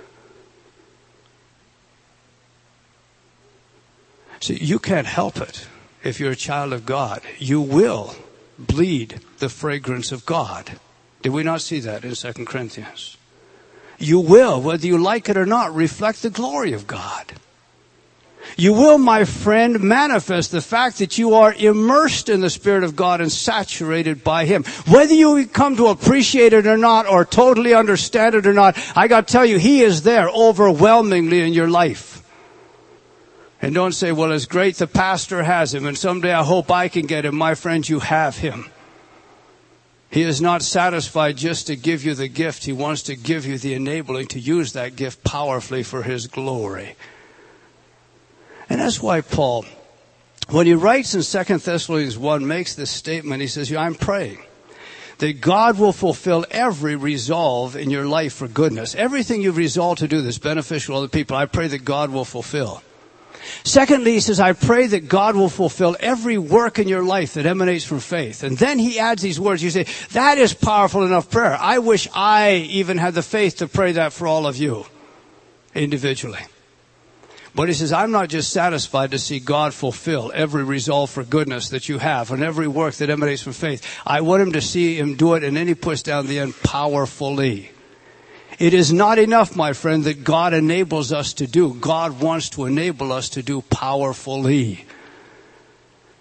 See, you can't help it if you're a child of God. You will bleed the fragrance of God. Did we not see that in 2 Corinthians? You will, whether you like it or not, reflect the glory of God. You will, my friend, manifest the fact that you are immersed in the Spirit of God and saturated by Him. Whether you come to appreciate it or not, or totally understand it or not, I got to tell you, He is there overwhelmingly in your life. And don't say, well, it's great the pastor has Him, and someday I hope I can get Him. My friend, you have Him. He is not satisfied just to give you the gift. He wants to give you the enabling to use that gift powerfully for His glory. And that's why Paul, when he writes in 2 Thessalonians 1, makes this statement. He says, I'm praying that God will fulfill every resolve in your life for goodness. Everything you've resolved to do that's beneficial to other people, I pray that God will fulfill. Secondly, he says, I pray that God will fulfill every work in your life that emanates from faith. And then he adds these words. You say, that is powerful enough prayer. I wish I even had the faith to pray that for all of you individually. But he says, I'm not just satisfied to see God fulfill every resolve for goodness that you have and every work that emanates from faith. I want Him to see Him do it, and then he puts down the end, powerfully. It is not enough, my friend, that God enables us to do. God wants to enable us to do powerfully.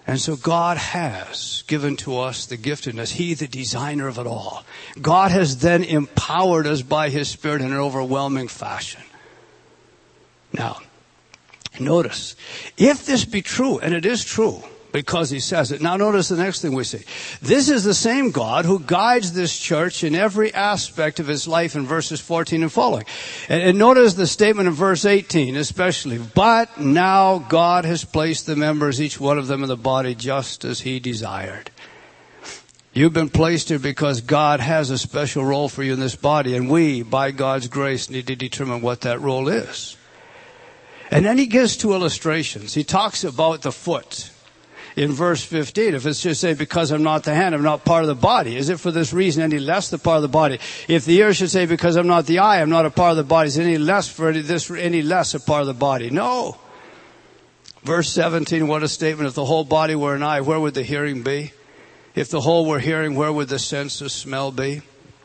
And so God has given to us the giftedness. He, the designer of it all. God has then empowered us by His Spirit in an overwhelming fashion. Now, notice, if this be true, and it is true, because He says it. Now notice the next thing we see. This is the same God who guides this church in every aspect of His life in verses 14 and following. And notice the statement in verse 18 especially. But now God has placed the members, each one of them in the body, just as He desired. You've been placed here because God has a special role for you in this body. And we, by God's grace, need to determine what that role is. And then He gives two illustrations. He talks about the foot. In verse 15, if it's just say, because I'm not the hand, I'm not part of the body. Is it for this reason any less the part of the body? If the ear should say, because I'm not the eye, I'm not a part of the body, is it any less a part of the body? No. Verse 17, what a statement. If the whole body were an eye, where would the hearing be? If the whole were hearing, where would the sense of smell be?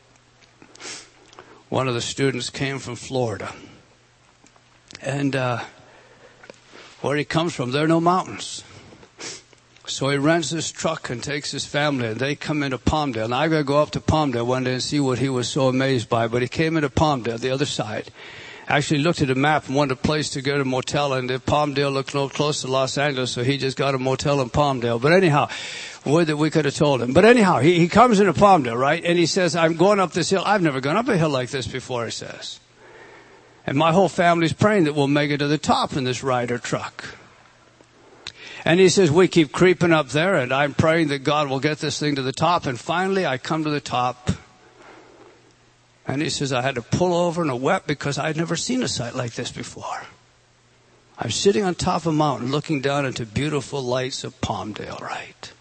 One of the students came from Florida. And where he comes from, there are no mountains. So he rents his truck and takes his family, and they come into Palmdale. Now, I got to go up to Palmdale one day and see what he was so amazed by. But he came into Palmdale, the other side. Actually looked at a map and wanted a place to go to a motel, and Palmdale looked no close to Los Angeles, so he just got a motel in Palmdale. But anyhow, would that we could have told him. But anyhow, he comes into Palmdale, right? And he says, I'm going up this hill. I've never gone up a hill like this before, he says. And my whole family's praying that we'll make it to the top in this Ryder truck. And he says, we keep creeping up there, and I'm praying that God will get this thing to the top. And finally, I come to the top. And he says, I had to pull over and I wept because I'd never seen a sight like this before. I'm sitting on top of a mountain looking down into beautiful lights of Palmdale, right?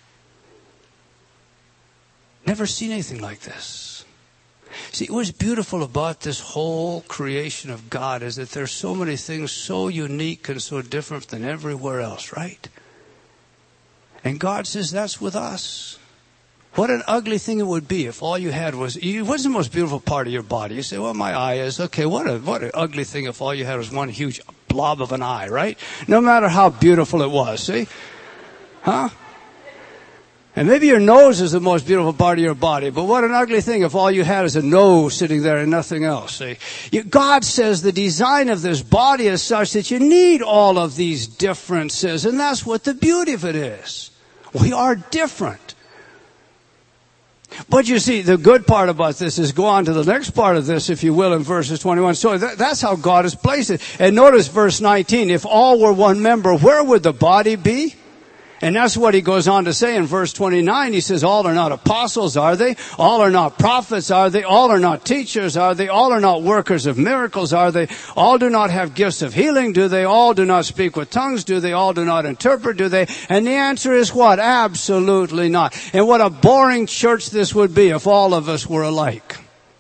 Never seen anything like this. See, what's beautiful about this whole creation of God is that there's so many things so unique and so different than everywhere else, right? And God says that's with us. What an ugly thing it would be if all you had was, what's the most beautiful part of your body? You say, well, my eye is. Okay, what an ugly thing if all you had was one huge blob of an eye, right? No matter how beautiful it was, see? Huh? And maybe your nose is the most beautiful part of your body, but what an ugly thing if all you had is a nose sitting there and nothing else, see? God says the design of this body is such that you need all of these differences, and that's what the beauty of it is. We are different. But you see, the good part about this is go on to the next part of this, if you will, in verses 21. So that's how God has placed it. And notice verse 19, if all were one member, where would the body be? And that's what he goes on to say in verse 29. He says, all are not apostles, are they? All are not prophets, are they? All are not teachers, are they? All are not workers of miracles, are they? All do not have gifts of healing, do they? All do not speak with tongues, do they? All do not interpret, do they? And the answer is what? Absolutely not. And what a boring church this would be if all of us were alike.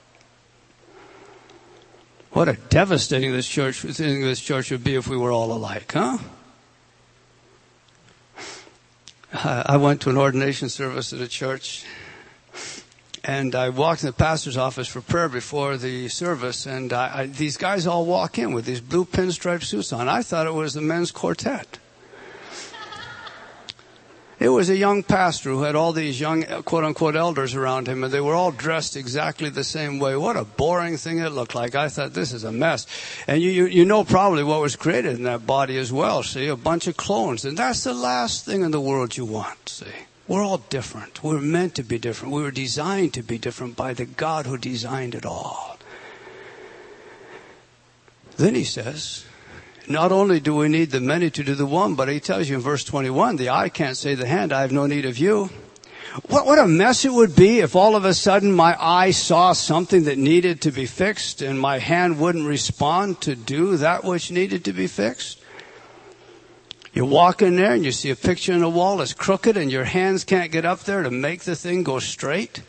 What a devastating thing this church would be if we were all alike, huh? I went to an ordination service at a church, and I walked in the pastor's office for prayer before the service, and these guys all walk in with these blue pinstripe suits on. I thought it was the men's quartet. It was a young pastor who had all these young, quote-unquote, elders around him, and they were all dressed exactly the same way. What a boring thing it looked like. I thought, this is a mess. And you know probably what was created in that body as well, see? A bunch of clones. And that's the last thing in the world you want, see? We're all different. We're meant to be different. We were designed to be different by the God who designed it all. Then he says, not only do we need the many to do the one, but he tells you in verse 21, the eye can't say to the hand, I have no need of you. What a mess it would be if all of a sudden my eye saw something that needed to be fixed and my hand wouldn't respond to do that which needed to be fixed. You walk in there and you see a picture on the wall that's crooked and your hands can't get up there to make the thing go straight.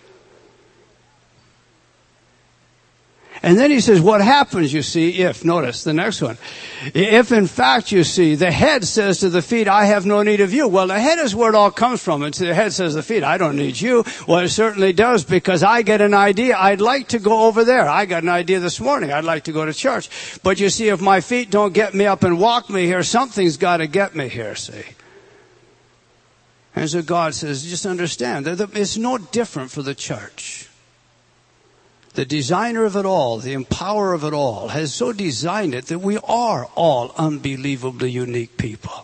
And then he says, what happens, you see, if, notice the next one, if in fact, you see, the head says to the feet, I have no need of you. Well, the head is where it all comes from. And the head says to the feet, I don't need you. Well, it certainly does, because I get an idea. I'd like to go over there. I got an idea this morning. I'd like to go to church. But you see, if my feet don't get me up and walk me here, something's got to get me here, see. And so God says, just understand that it's no different for the church. The designer of it all, the empowerer of it all, has so designed it that we are all unbelievably unique people.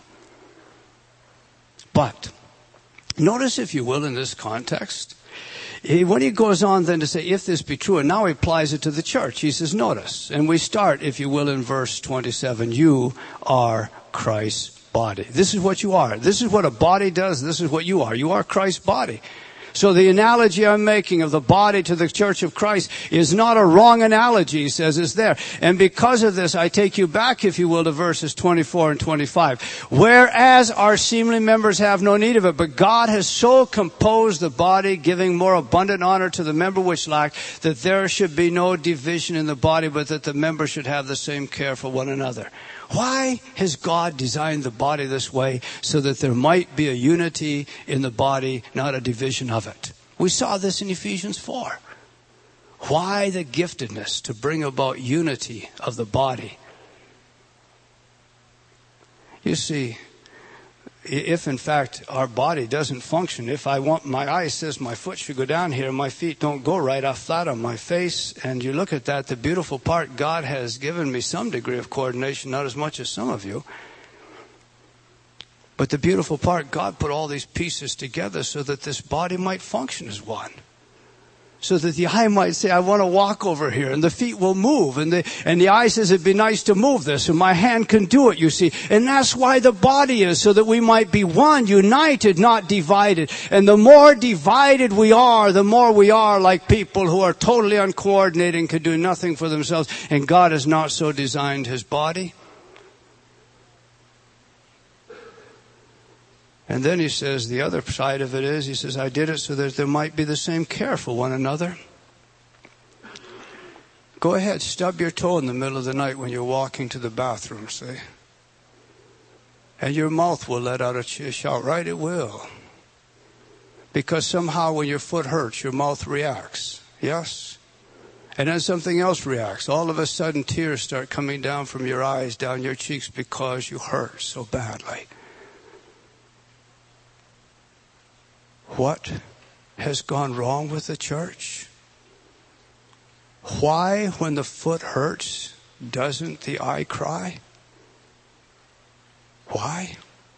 But notice, if you will, in this context, when he goes on then to say, if this be true, and now he applies it to the church, he says, notice, and we start, if you will, in verse 27, you are Christ's body. This is what you are. This is what a body does. This is what you are. You are Christ's body. So the analogy I'm making of the body to the church of Christ is not a wrong analogy, he says, it's there. And because of this, I take you back, if you will, to verses 24 and 25. Whereas our seemly members have no need of it, but God has so composed the body, giving more abundant honor to the member which lack, that there should be no division in the body, but that the members should have the same care for one another. Why has God designed the body this way? So that there might be a unity in the body, not a division of it. We saw this in Ephesians 4. Why the giftedness? To bring about unity of the body. You see, if in fact our body doesn't function, if I want, my eye says my foot should go down here, my feet don't go right, I'm flat on my face, and you look at that, the beautiful part, God has given me some degree of coordination, not as much as some of you. But the beautiful part, God put all these pieces together so that this body might function as one. So that the eye might say, I want to walk over here, and the feet will move, and the eye says, it'd be nice to move this, and my hand can do it, you see. And that's why the body is, so that we might be one, united, not divided. And the more divided we are, the more we are like people who are totally uncoordinated and can do nothing for themselves. And God has not so designed his body. And then he says, the other side of it is, he says, I did it so that there might be the same care for one another. Go ahead, stub your toe in the middle of the night when you're walking to the bathroom, see? And your mouth will let out a shout, right? It will. Because somehow when your foot hurts, your mouth reacts. Yes? And then something else reacts. All of a sudden, tears start coming down from your eyes, down your cheeks, because you hurt so badly. What has gone wrong with the church? Why, when the foot hurts, doesn't the eye cry? Why?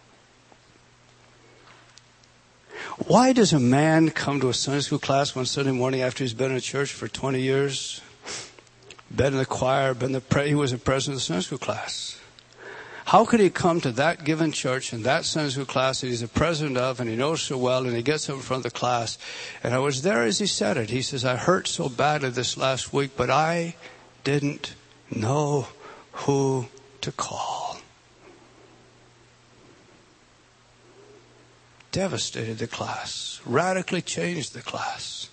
Why does a man come to a Sunday school class one Sunday morning after he's been in church for 20 years, been in the choir, he was the president of the Sunday school class? How could he come to that given church and that Sunday school class that he's the president of and he knows so well, and he gets up in front of the class? And I was there as he said it. He says, I hurt so badly this last week, but I didn't know who to call. Devastated the class, radically changed the class.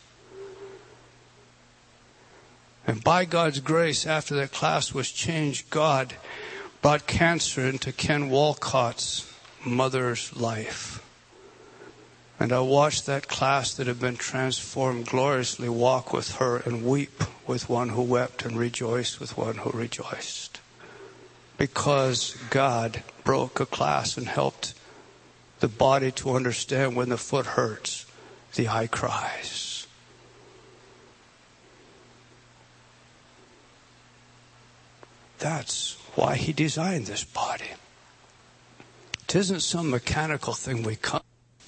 And by God's grace, after that class was changed, God brought cancer into Ken Walcott's mother's life. And I watched that class that had been transformed gloriously walk with her and weep with one who wept and rejoice with one who rejoiced. Because God broke a class and helped the body to understand when the foot hurts, the eye cries. That's why he designed this body. It isn't some mechanical thing we come.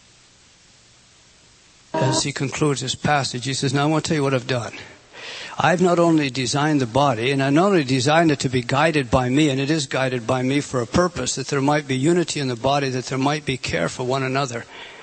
As he concludes this passage, he says, now I want to tell you what I've done. I've not only designed the body, and I not only designed it to be guided by me, and it is guided by me for a purpose, that there might be unity in the body, that there might be care for one another.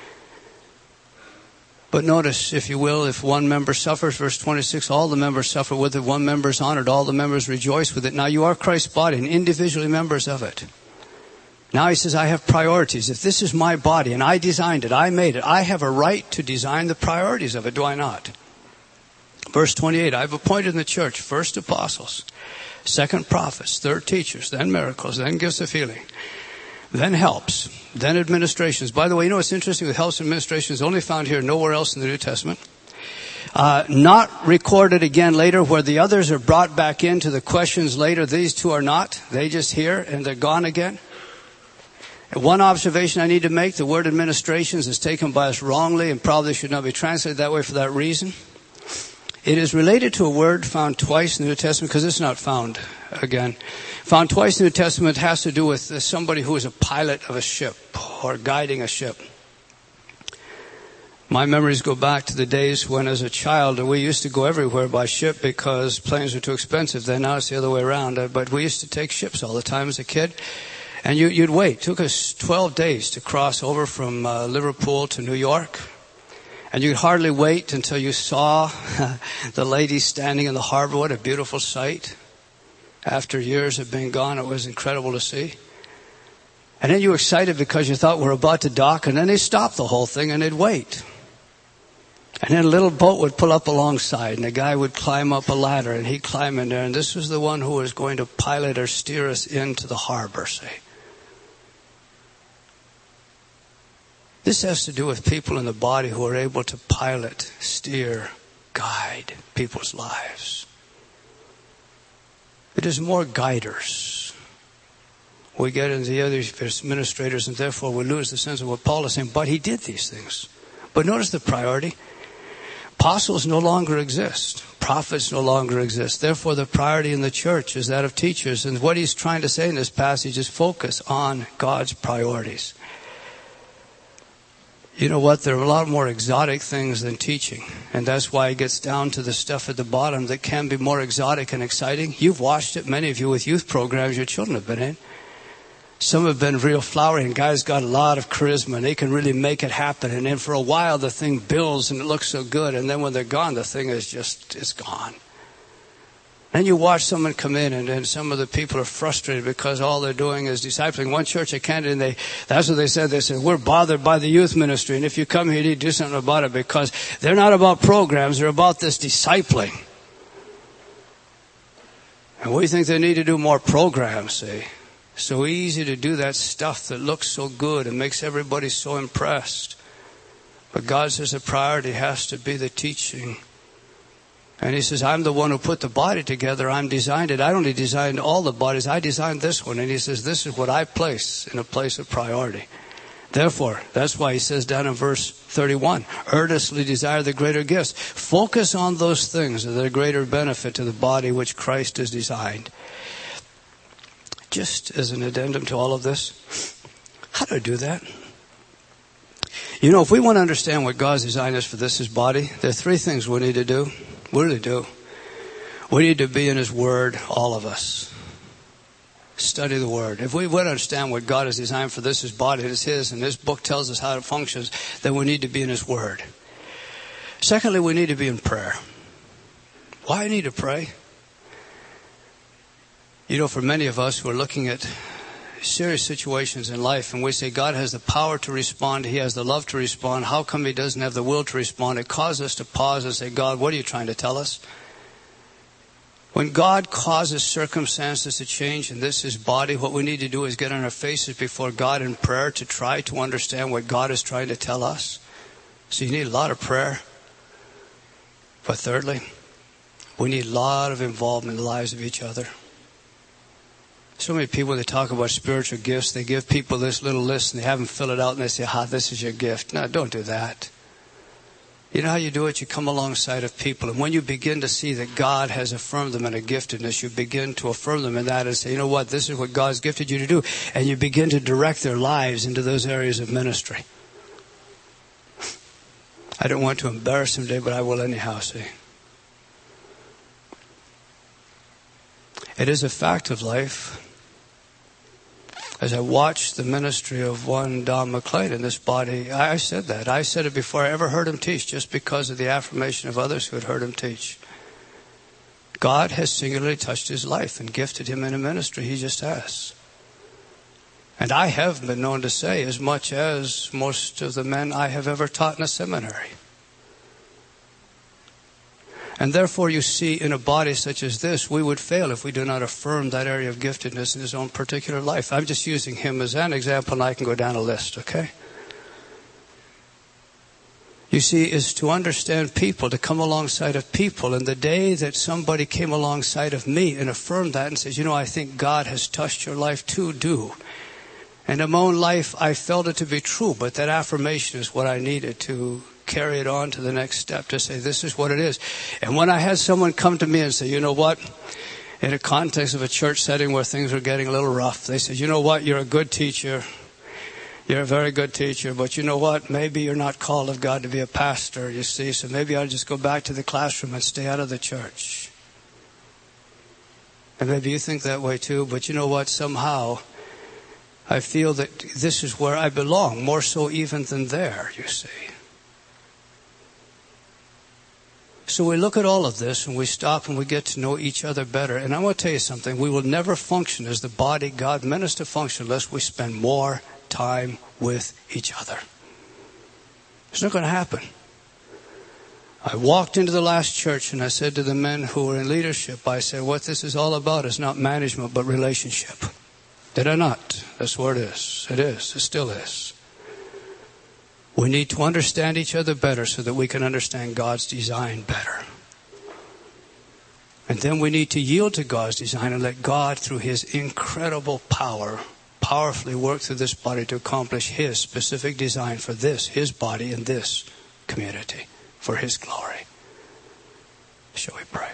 But notice, if you will, if one member suffers, verse 26, all the members suffer with it. One member is honored, all the members rejoice with it. Now you are Christ's body and individually members of it. Now he says, I have priorities. If this is my body and I designed it, I made it, I have a right to design the priorities of it, do I not? Verse 28, I've appointed in the church first apostles, second prophets, third teachers, then miracles, then gifts of healing, then helps, then administrations. By the way, you know what's interesting with helps and administrations? Only found here, nowhere else in the New Testament. Not recorded again later, where the others are brought back into the questions later. These two are not. They just here and they're gone again. One observation I need to make, the word administrations is taken by us wrongly and probably should not be translated that way for that reason. It is related to a word found twice in the New Testament, because it's not found again. Found twice in the New Testament. It has to do with somebody who is a pilot of a ship or guiding a ship. My memories go back to the days when as a child we used to go everywhere by ship because planes were too expensive then. Now it's the other way around. But we used to take ships all the time as a kid. And you'd wait. It took us 12 days to cross over from Liverpool to New York. And you'd hardly wait until you saw the ladies standing in the harbor. What a beautiful sight. After years of being gone, it was incredible to see. And then you were excited because you thought we're about to dock, and then they stopped the whole thing and they'd wait. And then a little boat would pull up alongside, and the guy would climb up a ladder, and he'd climb in there, and this was the one who was going to pilot or steer us into the harbor, see. This has to do with people in the body who are able to pilot, steer, guide people's lives. It is more guiders. We get into the other administrators, and therefore we lose the sense of what Paul is saying. But he did these things. But notice the priority. Apostles no longer exist. Prophets no longer exist. Therefore, the priority in the church is that of teachers. And what he's trying to say in this passage is focus on God's priorities. You know what? There are a lot more exotic things than teaching. And that's why it gets down to the stuff at the bottom that can be more exotic and exciting. You've watched it, many of you, with youth programs your children have been in. Some have been real flowery, and guys got a lot of charisma, and they can really make it happen. And then for a while, the thing builds, and it looks so good. And then when they're gone, the thing is just, it's gone. Then you watch someone come in, and then some of the people are frustrated because all they're doing is discipling. One church at Canada, and that's what they said. They said, we're bothered by the youth ministry, and if you come here, you need to do something about it, because they're not about programs, they're about this discipling. And we think they need to do more programs, see. So easy to do that stuff that looks so good and makes everybody so impressed. But God says the priority has to be the teaching. And he says, I'm the one who put the body together. I'm designed it. I only designed all the bodies. I designed this one. And he says, this is what I place in a place of priority. Therefore, that's why he says down in verse 31, earnestly desire the greater gifts. Focus on those things that are greater benefit to the body which Christ has designed. Just as an addendum to all of this, how do I do that? You know, if we want to understand what God's design is for this, his body, there are three things we need to do. What do? We need to be in his word, all of us. Study the word. If we want to understand what God has designed for this, his body, it is his, and this book tells us how it functions, then we need to be in his word. Secondly, we need to be in prayer. Why do you need to pray? You know, for many of us who are looking at serious situations in life, and we say God has the power to respond, he has the love to respond, how come he doesn't have the will to respond? It causes us to pause and say, God, what are you trying to tell us? When God causes circumstances to change in this, his body, what we need to do is get on our faces before God in prayer to try to understand what God is trying to tell us. So you need a lot of prayer. But thirdly, we need a lot of involvement in the lives of each other. So many people, they talk about spiritual gifts. They give people this little list and they have them fill it out and they say, this is your gift. No, don't do that. You know how you do it? You come alongside of people. And when you begin to see that God has affirmed them in a giftedness, you begin to affirm them in that and say, you know what? This is what God's gifted you to do. And you begin to direct their lives into those areas of ministry. I don't want to embarrass them today, but I will anyhow, see. It is a fact of life. As I watched the ministry of one Don McLean in this body, I said that. I said it before I ever heard him teach, just because of the affirmation of others who had heard him teach. God has singularly touched his life and gifted him in a ministry. He just has. And I have been known to say as much as most of the men I have ever taught in a seminary. And therefore, you see, in a body such as this, we would fail if we do not affirm that area of giftedness in his own particular life. I'm just using him as an example, and I can go down a list, okay? You see, is to understand people, to come alongside of people. And the day that somebody came alongside of me and affirmed that and says, you know, I think God has touched your life too, do. And in my own life, I felt it to be true, but that affirmation is what I needed to carry it on to the next step, to say, this is what it is. And when I had someone come to me and say, you know what, in a context of a church setting where things are getting a little rough, they said, you know what, you're a good teacher. You're a very good teacher, but you know what, maybe you're not called of God to be a pastor, you see, so maybe I'll just go back to the classroom and stay out of the church. And maybe you think that way too, but you know what, somehow I feel that this is where I belong, more so even than there, you see. So we look at all of this and we stop and we get to know each other better. And I want to tell you something, we will never function as the body God meant us to function unless we spend more time with each other. It's not going to happen. I walked into the last church and I said to the men who were in leadership, I said, what this is all about is not management but relationship. Did I not? That's what it is. It is. It still is. We need to understand each other better so that we can understand God's design better. And then we need to yield to God's design and let God, through His incredible power, powerfully work through this body to accomplish His specific design for this, His body and this community, for His glory. Shall we pray?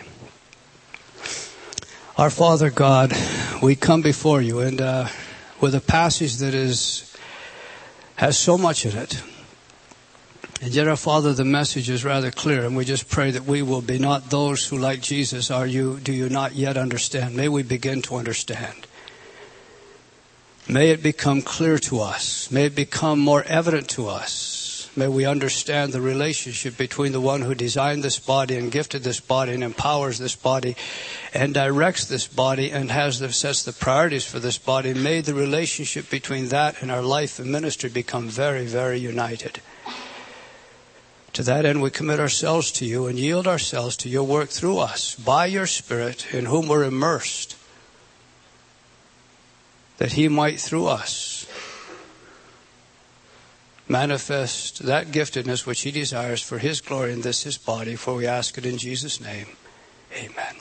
Our Father God, we come before you and with a passage that has so much in it. And yet, our Father, the message is rather clear, and we just pray that we will be not those who, like Jesus, do you not yet understand? May we begin to understand. May it become clear to us. May it become more evident to us. May we understand the relationship between the one who designed this body and gifted this body and empowers this body and directs this body and sets the priorities for this body. May the relationship between that and our life and ministry become very, very united. To that end, we commit ourselves to you and yield ourselves to your work through us by your Spirit, in whom we're immersed, that He might, through us, manifest that giftedness which He desires for His glory in this His body, for we ask it in Jesus' name. Amen.